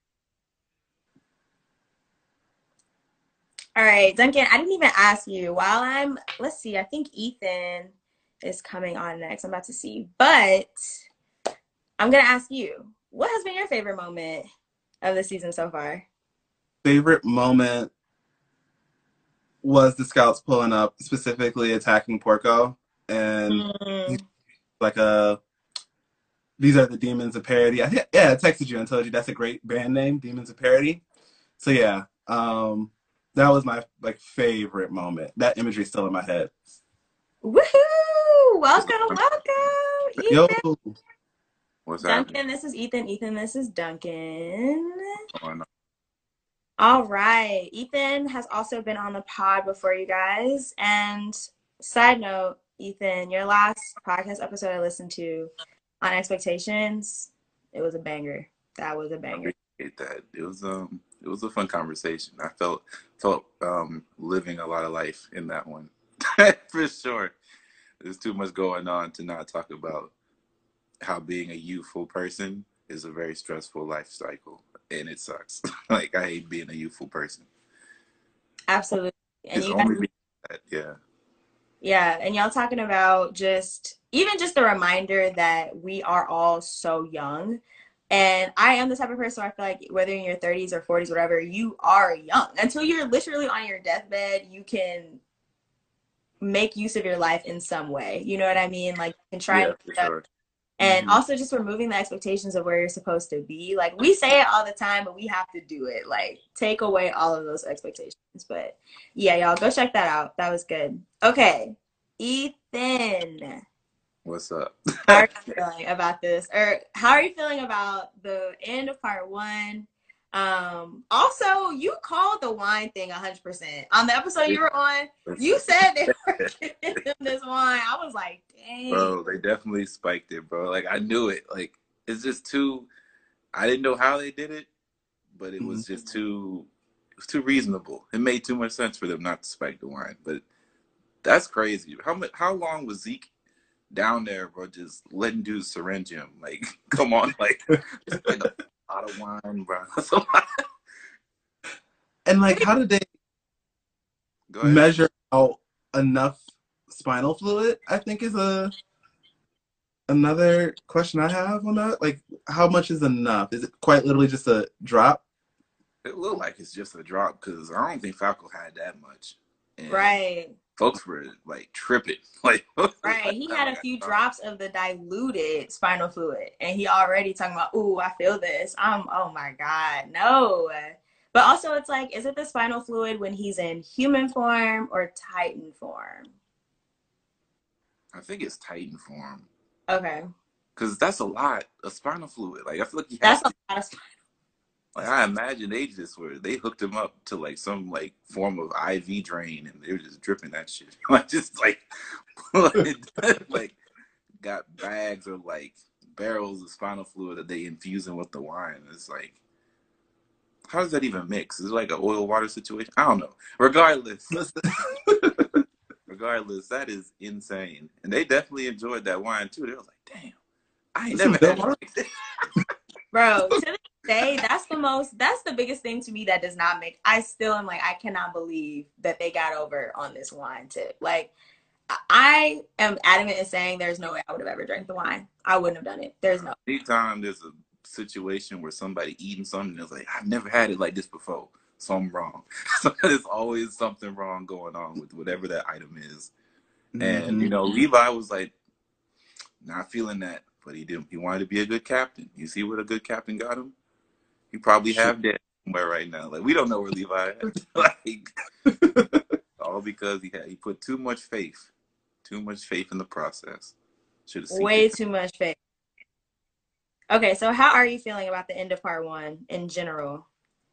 All right, Duncan, I didn't even ask you. While I'm, let's see, I think Ethan is coming on next. I'm about to see. But I'm going to ask you, what has been your favorite moment of the season so far? Favorite moment was the scouts pulling up, specifically attacking Porco, and he's Mm. like a these are the Demons of Parody. I think, yeah, I texted you and told you that's a great band name, Demons of Parody. So yeah, um, that was my like favorite moment. That imagery is still in my head. Woohoo! Welcome, welcome, Yo, Ethan. What's Duncan, happening? this is Ethan. Ethan, this is Duncan. Oh, no. All right. Ethan has also been on the pod before, you guys. And side note, Ethan, your last podcast episode I listened to on expectations, it was a banger. That was a I banger. appreciate that. It was um it was a fun conversation. I felt felt um living a lot of life in that one. For sure. There's too much going on to not talk about how being a youthful person is a very stressful life cycle, and it sucks. Like, I hate being a youthful person. Absolutely. And It's you guys, only because of that, yeah. yeah, and y'all talking about just even just the reminder that we are all so young. And I am the type of person where I feel like whether in your thirties or forties, whatever, you are young. Until you're literally on your deathbed, you can make use of your life in some way. You know what I mean? Like, you can try Yeah, and for sure. and Mhm. also just removing the expectations of where you're supposed to be. Like, we say it all the time, but we have to do it. Like, take away all of those expectations. But yeah, y'all go check that out. That was good. Okay, Ethan, What's up? how are you feeling about this? Or how are you feeling about the end of part one? Um, also, you called the wine thing one hundred percent. On the episode you were on, you said they were giving them this wine. I was like, dang. Bro, they definitely spiked it, bro. Like, I knew it. Like, it's just too, I didn't know how they did it, but it was just too, it was too reasonable. It made too much sense for them not to spike the wine. But that's crazy. How much, how long was Zeke down there, bro, just letting dudes syringe him? Like, come on, like, just like a lot of wine, bro. That's a lot. and like, how did they Go ahead. measure out enough spinal fluid? I think is a another question I have on that. Like, how much is enough? Is it quite literally just a drop? It looked like it's just a drop, because I don't think Falco had that much. And Right. folks were like tripping. Like, Right. He had a few drops of the diluted spinal fluid, and he already talking about, ooh, I feel this. I'm, oh my God, no. But also, it's like, is it the spinal fluid when he's in human form or Titan form? I think it's Titan form, Okay. because that's a lot of spinal fluid. Like, I feel like you That's have a lot of spinal. Like, I imagine they just were, they hooked him up to like some like form of I V drain, and they were just dripping that shit. Like, just like, like, like got bags or like barrels of spinal fluid that they infusing with the wine. It's like, how does that even mix? Is it like an oil water situation? I don't know. Regardless, regardless, that is insane. And they definitely enjoyed that wine too. They was like, damn, I ain't This is never good had it wine. like this. Bro, to this day, that's the most, that's the biggest thing to me that does not make, I still am like, I cannot believe that they got over on this wine tip. Like, I am adamant in saying there's no way I would have ever drank the wine. I wouldn't have done it. There's no. Anytime there's a situation where somebody eating something, it's like, I've never had it like this before. something wrong. So there's always something wrong going on with whatever that item is. Mm-hmm. And, you know, Levi was like, not feeling that, but he didn't. He wanted to be a good captain. You see what a good captain got him? He probably sure. have that somewhere right now. Like, we don't know where Levi is. Like, all because he had he put too much faith, too much faith in the process. Should have way it. too much faith. Okay, so how are you feeling about the end of part one in general?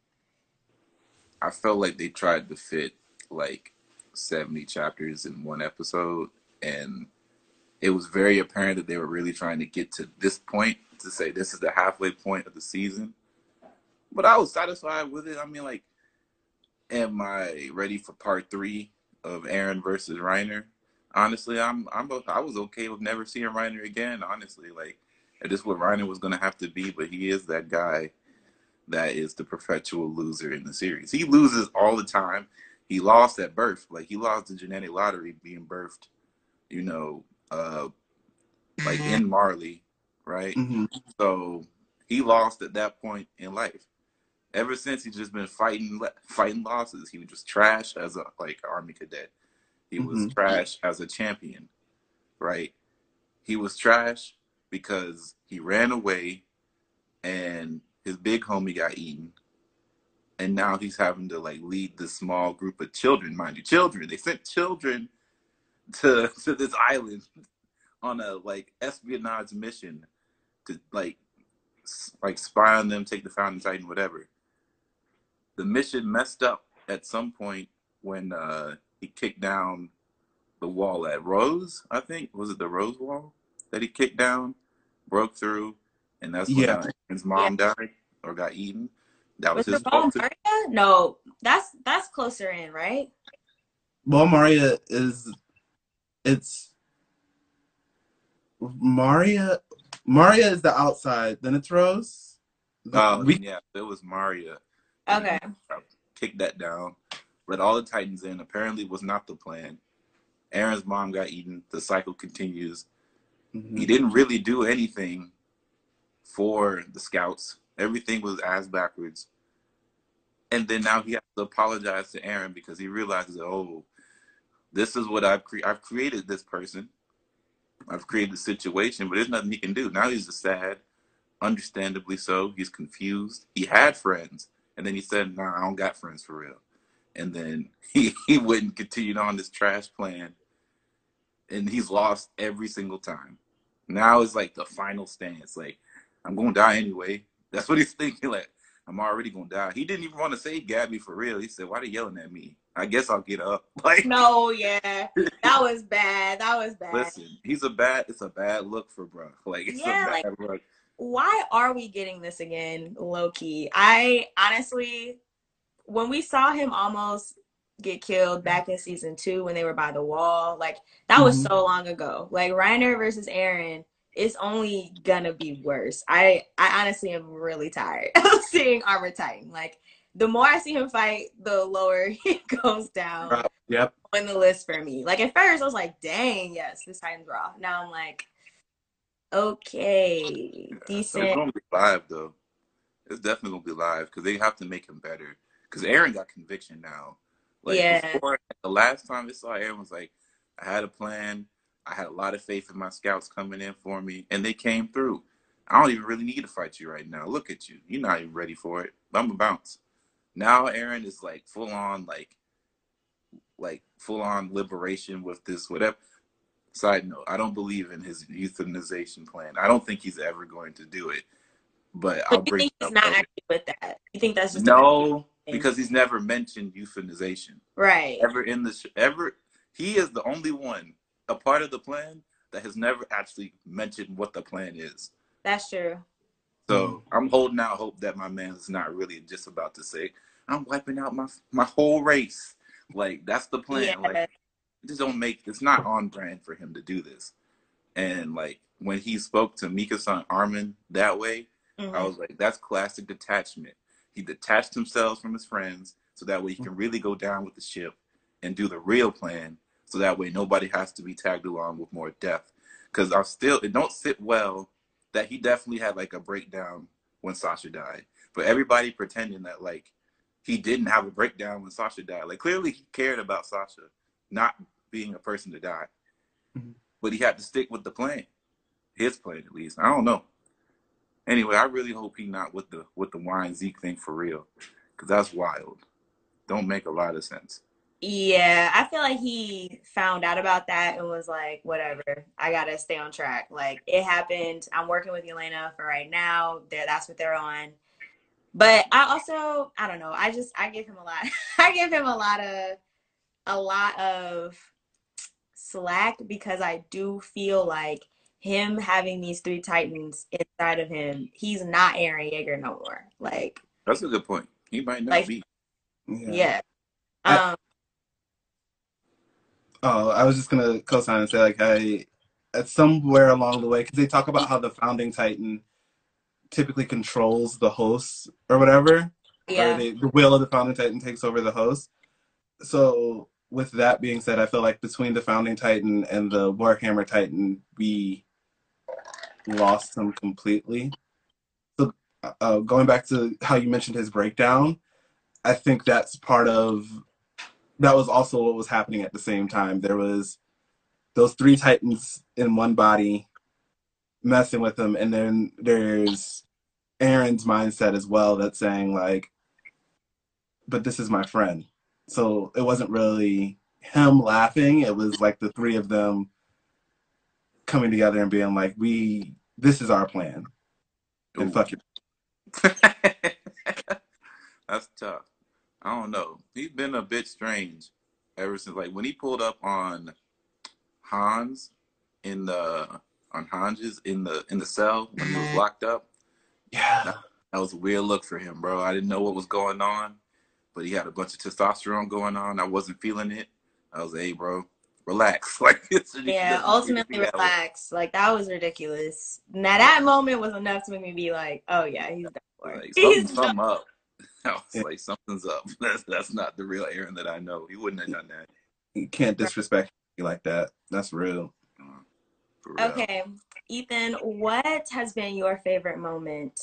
I felt like they tried to fit like seventy chapters in one episode, and it was very apparent that they were really trying to get to this point to say this is the halfway point of the season. But I was satisfied with it. I mean, like, am I ready for part three of Eren versus Reiner? Honestly, I'm I'm I was okay with never seeing Reiner again. Honestly, like, this is what Reiner was gonna have to be, but he is that guy that is the perpetual loser in the series. He loses all the time. He lost at birth. Like, he lost the genetic lottery being birthed, you know, uh, like in Marley, right? Mm-hmm. So he lost at that point in life. Ever since, he's just been fighting fighting losses. He was just trash as a like army cadet. He mm-hmm. was trash as a champion, right? He was trash because he ran away and his big homie got eaten. And now he's having to like lead this small group of children, mind you, children. They sent children to to this island on a like espionage mission to like like spy on them, take the Founding Titan, whatever. The mission messed up at some point when uh, he kicked down the wall at Rose, I think. Was it the Rose Wall that he kicked down, broke through, and that's when yeah. uh, his mom yeah. died or got eaten? That was, was his fault. Maria? No, that's that's closer in, right? Well, Maria is it's Maria. Maria is the outside. Then it's Rose. Oh, we, yeah, it was Maria. Okay. Kicked that down. Let all the Titans in. Apparently, was not the plan. Eren's mom got eaten. The cycle continues. Mm-hmm. He didn't really do anything for the scouts. Everything was ass backwards. And then now he has to apologize to Eren because he realizes, oh, this is what I've created. I've created this person. I've created the situation, but there's nothing he can do. Now he's just sad. Understandably so. He's confused. He had friends. And then he said, nah, I don't got friends for real. And then he, he went and continued on this trash plan. And he's lost every single time. Now it's like the final stance. Like, I'm going to die anyway. That's what he's thinking. Like, I'm already going to die. He didn't even want to save Gabby for real. He said, why are they yelling at me? I guess I'll get up. Like, no, yeah. That was bad. That was bad. Listen, he's a bad, it's a bad look for bro. Like, it's yeah, a bad like, look. Why are we getting this again, low key? I honestly, when we saw him almost get killed back in season two when they were by the wall, like that was mm-hmm. so long ago. Like Reiner versus Eren is only gonna be worse. I, I honestly am really tired of seeing Armor Titan. Like the more I see him fight, the lower he goes down right. yep. on the list for me. Like at first I was like, dang, yes, this Titan's raw. Now I'm like, okay, decent. It's gonna be live though. It's definitely gonna be live because they have to make him better. Because Eren got conviction now. Like yeah. Before, the last time I saw Eren was like, I had a plan. I had a lot of faith in my scouts coming in for me, and they came through. I don't even really need to fight you right now. Look at you. You're not even ready for it. I'm gonna bounce. Now Eren is like full on, like, like full on liberation with this whatever. Side note, I don't believe in his euthanization plan. I don't think he's ever going to do it. But, but I'll bring think he's not actually with that. You think that's just no, because he's never mentioned euthanization. Right. Ever in the sh- ever, he is the only one, a part of the plan that has never actually mentioned what the plan is. That's true. So I'm holding out hope that my man is not really just about to say, I'm wiping out my my whole race. Like that's the plan. Yeah. Like. Just don't make it's not on brand for him to do this. And like when he spoke to Mika-san Armin that way, mm-hmm. I was like, that's classic detachment. He detached himself from his friends so that way he can really go down with the ship and do the real plan. So that way nobody has to be tagged along with more death. Because I'm still it don't sit well that he definitely had like a breakdown when Sasha died. But everybody pretending that like he didn't have a breakdown when Sasha died. Like, clearly he cared about Sasha not being a person to die. Mm-hmm. But he had to stick with the plan. His plan, at least. I don't know. Anyway, I really hope he not with the with the wine Zeke thing for real. Because that's wild. Don't make a lot of sense. Yeah, I feel like he found out about that and was like, whatever, I gotta stay on track. Like, it happened. I'm working with Elena for right now. They're, that's what they're on. But I also, I don't know. I just, I give him a lot. I give him a lot of, a lot of slack because I do feel like him having these three Titans inside of him, he's not Eren Yeager no more. Like, that's a good point. He might not like, be. Yeah. yeah. I, um. Oh, I was just gonna co-sign and say, like, I, at somewhere along the way, because they talk about how the founding Titan typically controls the host or whatever, yeah. or they, the will of the founding Titan takes over the host. So, with that being said, I feel like between the founding Titan and the Warhammer Titan, we lost him completely. So, uh, going back to how you mentioned his breakdown, I think that's part of. That was also what was happening at the same time. There was those three Titans in one body messing with him, and then there's Eren's mindset as well that's saying, like, but this is my friend. So it wasn't really him laughing. It was like the three of them coming together and being like, we, this is our plan. And Ooh. fuck it. That's tough. I don't know. He's been a bit strange ever since, like, when he pulled up on Hans in the on Hans's in the in the cell when he was locked up. Yeah, that, that was a weird look for him, bro. I didn't know what was going on, but he had a bunch of testosterone going on. I wasn't feeling it. I was like, hey, bro, relax. Like, it's yeah, ultimately relax. Like, that was ridiculous. Now that moment was enough to make me be like, oh yeah, he's done for. Like, he's something, something up. I was yeah. like, something's up. That's that's not the real Eren that I know. He wouldn't have done that. You can't disrespect me like that. That's real. Uh, real. Okay, Ethan, what has been your favorite moment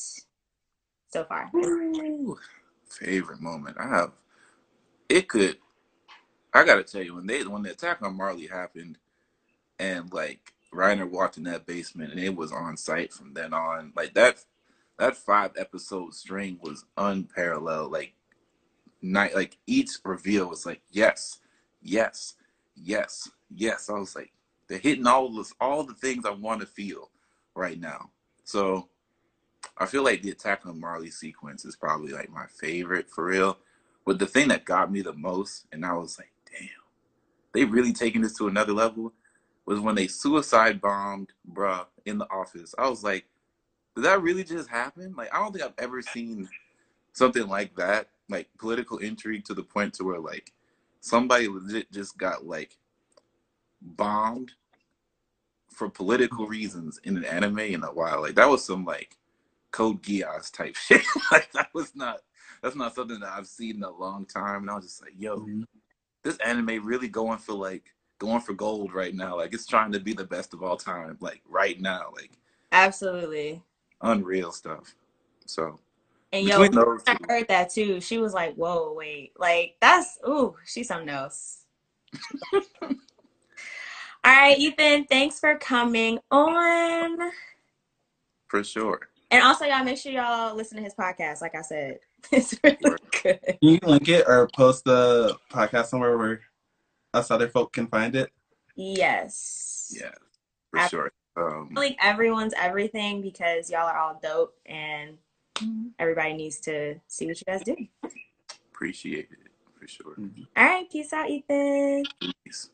so far? Ooh, favorite moment. I have. It could. I gotta tell you, when they when the attack on Marley happened, and like Reiner walked in that basement, and it was on site from then on. Like that. That five episode string was unparalleled. Like night, like each reveal was like yes, yes, yes, yes. I was like, they're hitting all this, all the things I want to feel right now. So I feel like the attack on Marley sequence is probably like my favorite for real. But the thing that got me the most, and I was like, damn, they really taking this to another level, was when they suicide bombed bruh in the office. I was like, did that really just happen? Like, I don't think I've ever seen something like that, like political intrigue to the point to where like somebody legit just got like bombed for political reasons in an anime in a while. Like, that was some like Code Geass type shit. Like, that was not, that's not something that I've seen in a long time. And I was just like, yo, mm-hmm. this anime really going for like, going for gold right now. Like, it's trying to be the best of all time, like right now. Like, absolutely. Unreal stuff. So, and yo, those I heard that too. She was like, "Whoa, wait, like that's ooh, she's something else." All right, Ethan, thanks for coming on. For sure. And also, y'all make sure y'all listen to his podcast. Like I said, it's really sure. good. Can you link it or post the podcast somewhere where us other folk can find it? Yes. Yeah, for I- sure. Um, like everyone's everything because y'all are all dope and everybody needs to see what you guys do. Appreciate it for sure. Mm-hmm. All right, peace out, Ethan. Peace.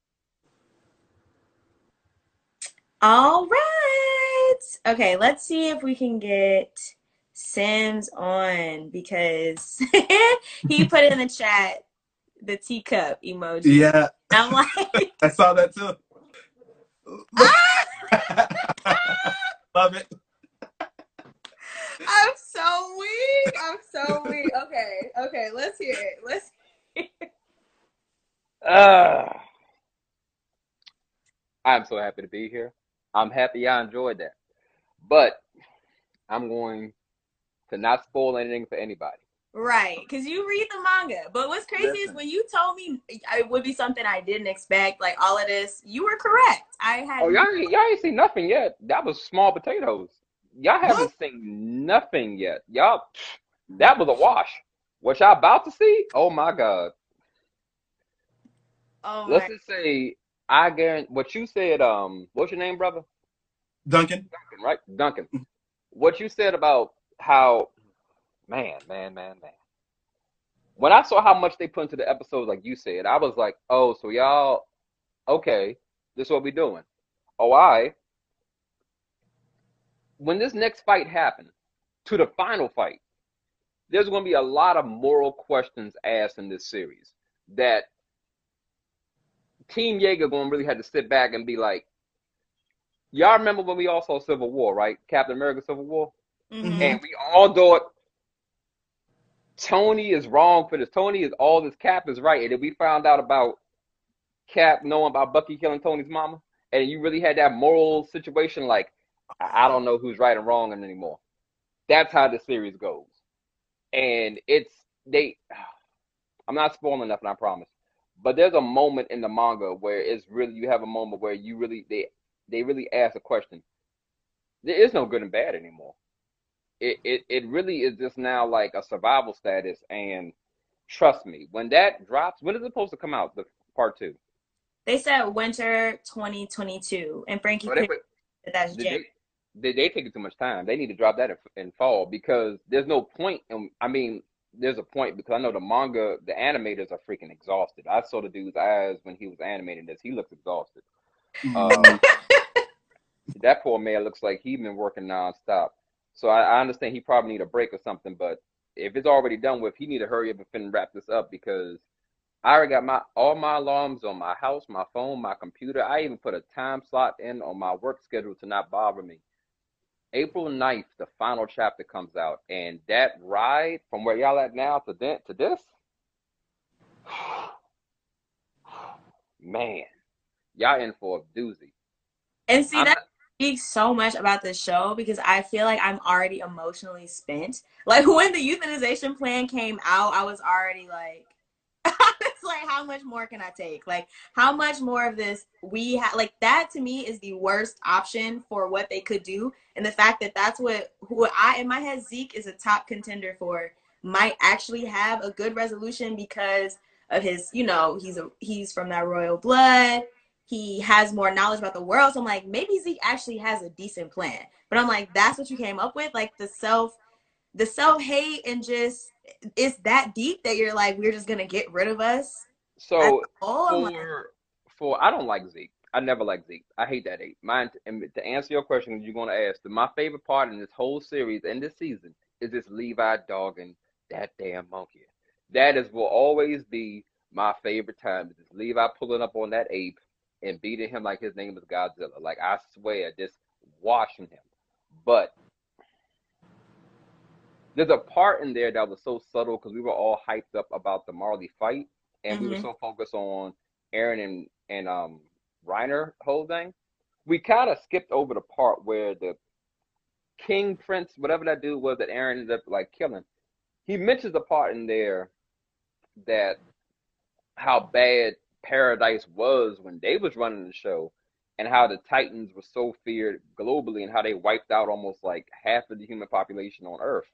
All right. Okay, let's see if we can get Sims on because he put in the chat the teacup emoji. Yeah. I'm like, I saw that too. Love it. I'm so weak. I'm so weak. Okay, okay, let's hear it. Let's hear it. Uh, I'm so happy to be here. I'm happy I enjoyed that. But I'm going to not spoil anything for anybody. Right, because you read the manga. But what's crazy Listen. is when you told me it would be something I didn't expect, like all of this, you were correct. I had. Oh, y'all ain't, y'all ain't seen nothing yet. That was small potatoes. Y'all haven't what? seen nothing yet. Y'all, that was a wash. What y'all about to see? Oh my God. Oh. Let's my. just say I guarantee what you said. Um, what's your name, brother? Duncan. Duncan, right? Duncan. What you said about how, man, man, man, man. When I saw how much they put into the episodes, like you said, I was like, oh, so y'all, okay, this is what we doing. Oh, I. When this next fight happened, to the final fight, there's going to be a lot of moral questions asked in this series that Team Yeager going to really have to sit back and be like, y'all remember when we all saw Civil War, right? Captain America Civil War? Mm-hmm. And we all thought Tony is wrong for this. Tony is all this. Cap is right. And then we found out about Cap knowing about Bucky killing Tony's mama. And you really had that moral situation like, I don't know who's right and wrong anymore. That's how the series goes. And it's, they, I'm not spoiling nothing, I promise. But there's a moment in the manga where it's really, you have a moment where you really, they, they really ask a question. There is no good and bad anymore. It, it, it really is just now like a survival status. And trust me, when that drops, when is it supposed to come out, the part two? They said winter twenty twenty-two. And Frankie, But that's Jay. They, they taking too much time. They need to drop that in, in fall because there's no point. In, I mean, there's a point because I know the manga, the animators are freaking exhausted. I saw the dude's eyes when he was animating this. He looks exhausted. Uh, that poor man looks like he's been working nonstop. So I, I understand he probably need a break or something. But if it's already done with, he need to hurry up and fin wrap this up because I already got my all my alarms on my house, my phone, my computer. I even put a time slot in on my work schedule to not bother me. April ninth, the final chapter comes out, and that ride from where y'all at now to, th- to this, man, y'all in for a doozy. And see, I'm that not- speaks so much about the show because I feel like I'm already emotionally spent. Like, when the euthanization plan came out, I was already like, it's like, how much more can I take? Like, how much more of this we have? Like, that to me is the worst option for what they could do. And the fact that that's what, who I, in my head, Zeke is a top contender for, might actually have a good resolution because of his, you know, he's a, he's from that royal blood. He has more knowledge about the world. So I'm like, maybe Zeke actually has a decent plan. But I'm like, that's what you came up with? Like, the self, the self-hate and just, it's that deep that you're like, we're just gonna get rid of us. So for like, for I don't like Zeke. I never liked Zeke. I hate that hate. Mine and to answer your question, you're gonna ask. My favorite part in this whole series and this season is this Levi dogging that damn monkey. That is will always be my favorite time. Is Levi pulling up on that ape and beating him like his name is Godzilla. Like I swear, just washing him. But there's a part in there that was so subtle because we were all hyped up about the Marley fight, and mm-hmm. we were so focused on Eren and and um Reiner whole thing. We kind of skipped over the part where the King Prince, whatever that dude was that Eren ended up like killing. He mentions a part in there that how bad Paradise was when they was running the show, and how the Titans were so feared globally, and how they wiped out almost like half of the human population on Earth.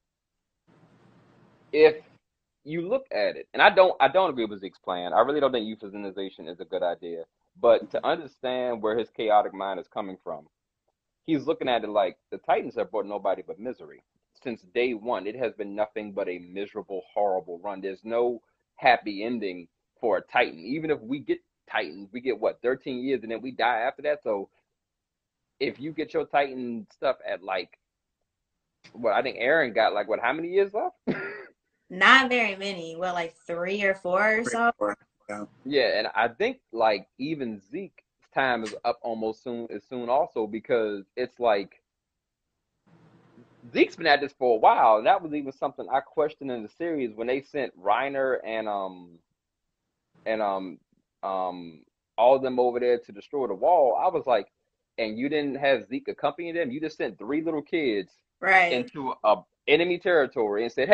If you look at it, and I don't, I don't agree with Zeke's plan. I really don't think euthanization is a good idea. But to understand where his chaotic mind is coming from, he's looking at it like the Titans have brought nobody but misery since day one. It has been nothing but a miserable, horrible run. There's no happy ending for a Titan. Even if we get Titans, we get what thirteen years, and then we die after that. So if you get your Titan stuff at like, well, I think Eren got like what? How many years left? Not very many. Well, like three or four or so. Yeah. Yeah, and I think like even Zeke's time is up almost soon as soon also because it's like Zeke's been at this for a while, and that was even something I questioned in the series when they sent Reiner and um and um um all of them over there to destroy the wall. I was like, and you didn't have Zeke accompany them. You just sent three little kids right into a enemy territory and said, "Hey,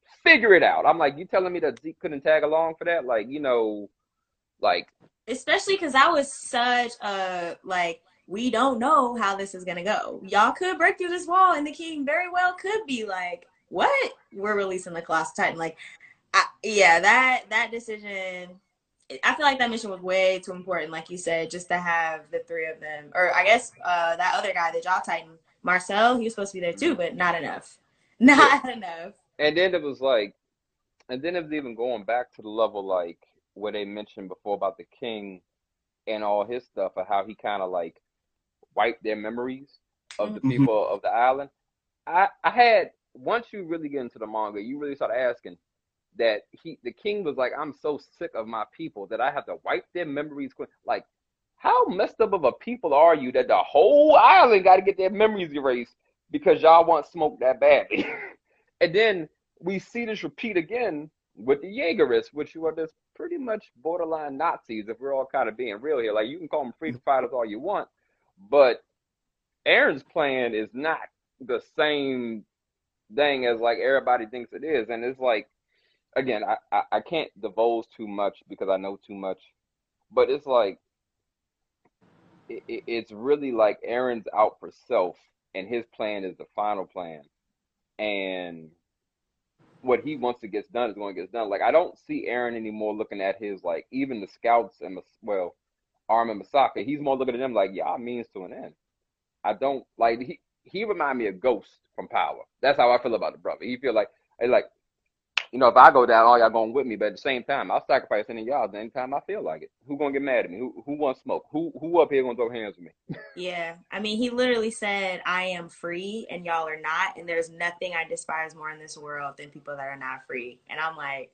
figure it out. I'm like, you telling me that Zeke couldn't tag along for that? Like, you know, like. Especially because that was such a, like, we don't know how this is going to go. Y'all could break through this wall, and the king very well could be like, what? We're releasing the Colossus Titan. Like, I, yeah, that that decision, I feel like that mission was way too important, like you said, just to have the three of them. Or I guess uh, that other guy, the Jaw Titan, Marcel, he was supposed to be there too, but not enough. Not yeah. enough. And then it was like, and then it was even going back to the level, like, where they mentioned before about the king and all his stuff, of how he kind of, like, wiped their memories of the Mm-hmm. people of the island. I, I had, once you really get into the manga, you really start asking that he, the king was like, I'm so sick of my people that I have to wipe their memories. Like, how messed up of a people are you that the whole island got to get their memories erased because y'all want smoke that badly? And then we see this repeat again with the Jaegerists, which you are just pretty much borderline Nazis, if we're all kind of being real here. Like, you can call them freedom fighters all you want, but Aaron's plan is not the same thing as, like, everybody thinks it is. And it's like, again, I, I, I can't divulge too much because I know too much, but it's like, it, it, it's really like Aaron's out for self, and his plan is the final plan. And what he wants to get done is going to get done. Like, I don't see Aaron anymore looking at his, like, even the scouts and, well, Arm and Masaka. He's more looking at them like, y'all means to an end. I don't, like, he, he remind me of Ghost from Power. That's how I feel about the brother. He feel like, like, you know, if I go down, all y'all going with me, but at the same time, I'll sacrifice any of y'all the anytime I feel like it. Who gonna get mad at me? Who who wants smoke? Who who up here gonna throw hands with me? Yeah, I mean, he literally said, I am free and y'all are not, and there's nothing I despise more in this world than people that are not free. And I'm like,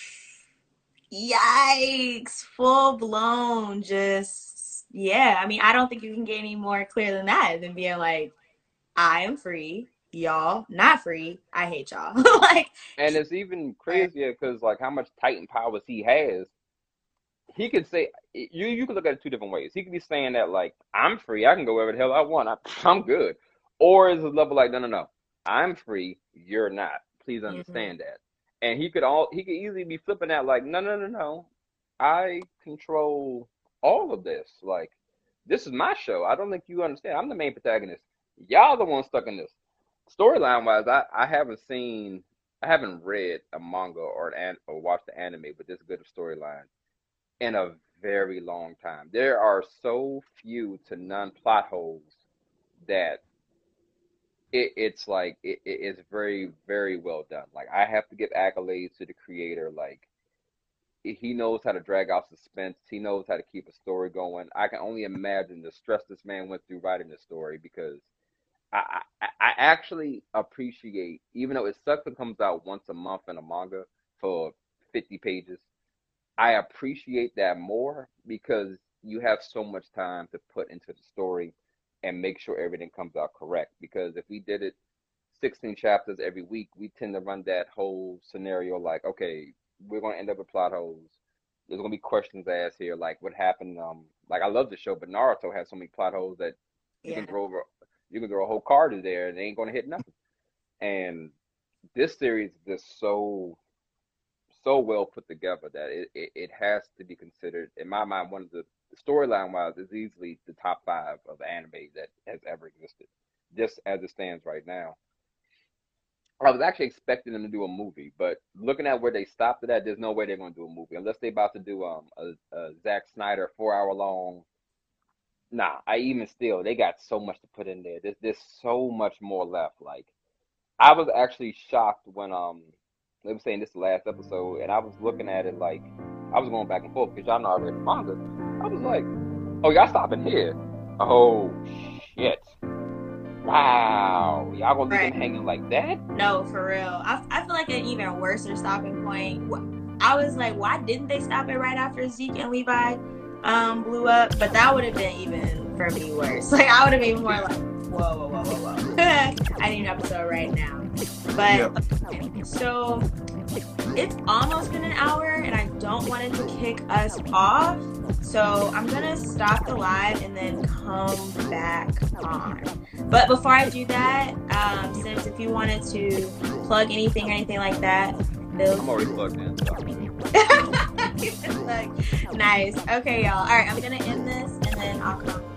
yikes, full blown, just, yeah. I mean, I don't think you can get any more clear than that, than being like, I am free, y'all not free, I hate y'all. Like, and it's even crazier because, like, how much Titan powers he has. He could say, you you could look at it two different ways. He could be saying that, like, I'm free, I can go wherever the hell I want, I, I'm good. Or is his level like, no, no, no, I'm free, you're not. Please understand mm-hmm. that. And he could all he could easily be flipping that, like, no, no, no, no, I control all of this. Like, this is my show. I don't think you understand. I'm the main protagonist. Y'all the ones stuck in this. Storyline wise, I, I haven't seen, I haven't read a manga or an or watched the anime with this good of storyline in a very long time. There are so few to none plot holes that it, it's like it, it's very, very well done. Like, I have to give accolades to the creator. Like, he knows how to drag out suspense. He knows how to keep a story going. I can only imagine the stress this man went through writing this story, because I, I, I actually appreciate, even though it sucks it comes out once a month in a manga for fifty pages, I appreciate that more because you have so much time to put into the story and make sure everything comes out correct. Because if we did it sixteen chapters every week, we tend to run that whole scenario like, okay, we're going to end up with plot holes. There's going to be questions asked here, like what happened. Um, like, I love the show, but Naruto has so many plot holes that you yeah. can throw over. You can throw a whole card in there and they ain't going to hit nothing. And this series is just so, so well put together that it, it, it has to be considered, in my mind, one of the, storyline-wise, is easily the top five of anime that has ever existed, just as it stands right now. I was actually expecting them to do a movie, but looking at where they stopped it at, there's no way they're going to do a movie. Unless they're about to do um, a, a Zack Snyder four-hour-long. Nah, I even still, they got so much to put in there. There's, there's so much more left. Like, I was actually shocked when um they were saying this the last episode, and I was looking at it like, I was going back and forth because y'all know I read the manga. I was like, oh, y'all stopping here. Oh, shit. Wow. Y'all gonna leave right. them hanging like that? No, for real. I, I feel like an even worse stopping point. I was like, why didn't they stop it right after Zeke and Levi um blew up? But that would have been even for me worse. Like, I would have been more like, whoa, whoa, whoa, whoa, whoa. I need an episode right now. But yep. okay, so it's almost been an hour and I don't want it to kick us off. So I'm gonna stop the live and then come back on. But before I do that, um, Sims, if you wanted to plug anything or anything like that, Bill. I'm already plugged in. So. Nice. Okay, y'all. All right, I'm gonna end this and then I'll come